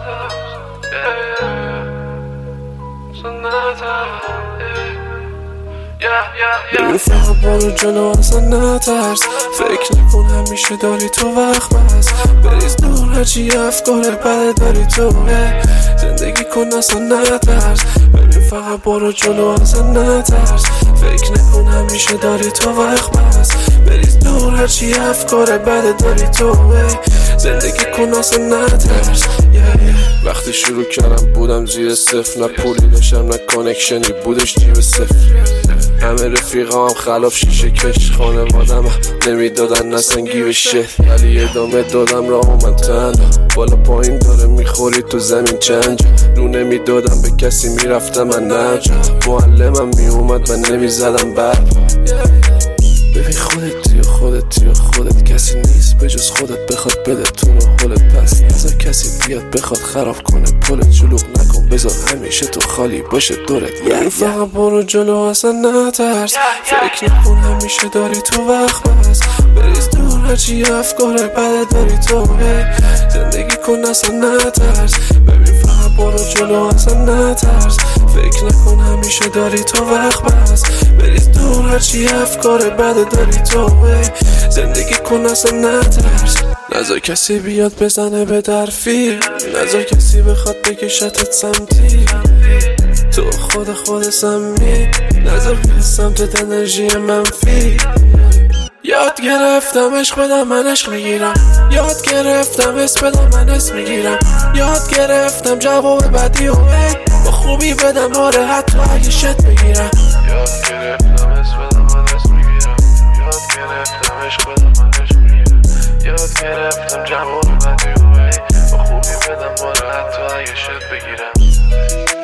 ببین فقط برو جلو اصلا نترس، فکر نکن همیشه داری تو وقت بس، بریز دور هرچی افکار بده داری تو، زندگی کن اصلا نترس. ببین فقط برو جلو اصلا نترس، فکر نکن همیشه داری تو وقت بس، بریز دور هرچی افکار بده داری تو، زندگی کن اصلا نترس. وقتی شروع کردم بودم زیر صفر، نه پولی داشتم نه کانکشنی بودش جیب صفر، همه رفیقام خلاف شیشه کش، خانوادم نمیدادن نسنگی بشه، ولی ادامه دادم راه من تنها، بالا پایین داره میخوری تو زمین چند جا، رو نمیدادم به کسی میرفتم من نجا، معلمم میومد من نمیزدم برپا. ببین خودت کسی نیست به جز خودت بخواد بده تو رو حلت، پس نذار کسی بیاد بخواد خراب کنه پلت، شلوغ نکن بذار همیشه تو خالی باشه دورت. ببین فقط برو جلو اصلا نترس، فکر نکن همیشه داری تو وقت بس، بریز دور هرچی افکار بده داری تو، زندگی کن اصلا نترس. ببین فقط برو جلو اصلا نترس، فکر نکن همیشه داری تو وقت بس، بریز دور هرچی افکار بده داری تو، زندگی کن اصلا نترس. نذار کسی بیاد بزنه به درفی، نذار کسی بخواد بکشتت سمتی، تو خود سمی، نذار بیاد سمتت انرژی منفی. یاد گرفتم عشق بدم من عشق میگیرم، یاد گرفتم اسم بدم من اسم میگیرم، یاد گرفتم جواب بدی و با خوبی بدم آره حتی اگه شت بگیرم، یاد گرفتم اسم بدم من اسم میگیرم، یاد گرفتم عشق بدم من عشق میگیرم، یاد گرفتم جواب بدی و با خوبی بدم آره حتی اگه شت بگیرم.